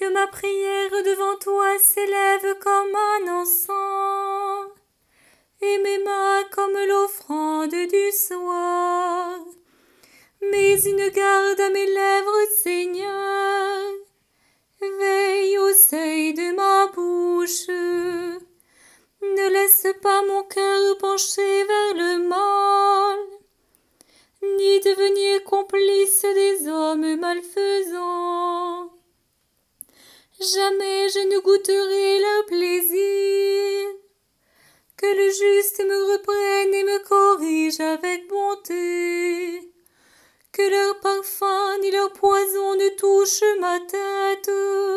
Que ma prière devant toi s'élève comme un encens, et mes mains comme l'offrande du soir. Mais une garde à mes lèvres, Seigneur, veille au seuil de ma bouche. Ne laisse pas mon cœur pencher vers le mal, ni devenir complice des hommes malfaisants. Jamais je ne goûterai leur plaisir. Que le juste me reprenne et me corrige avec bonté. Que leur parfum ni leur poison ne touche ma tête.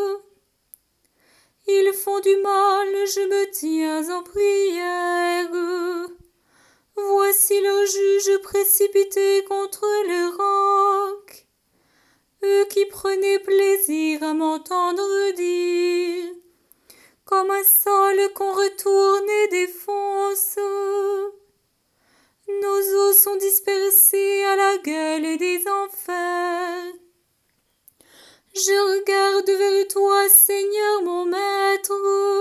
Ils font du mal, je me tiens en prière. Voici leur juge précipité contre le roc. Eux qui prenaient plaisir à m'entendre dire, comme un sol qu'on retourne et défonce. Nos os sont dispersés à la gueule des enfers. Je regarde vers toi, Seigneur mon Maître.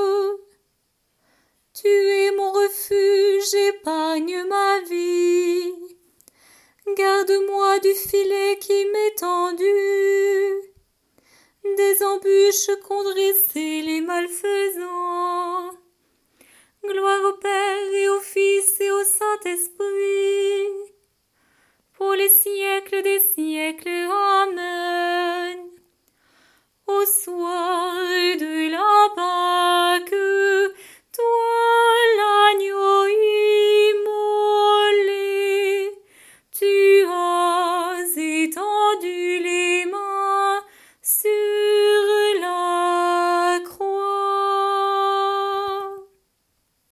Tu es mon refuge, épargne ma vie. Garde-moi du filet qui m'est tendu, des embûches qu'ont dressées les malfaisants. Gloire au Père et au Fils et au Saint-Esprit, pour les siècles des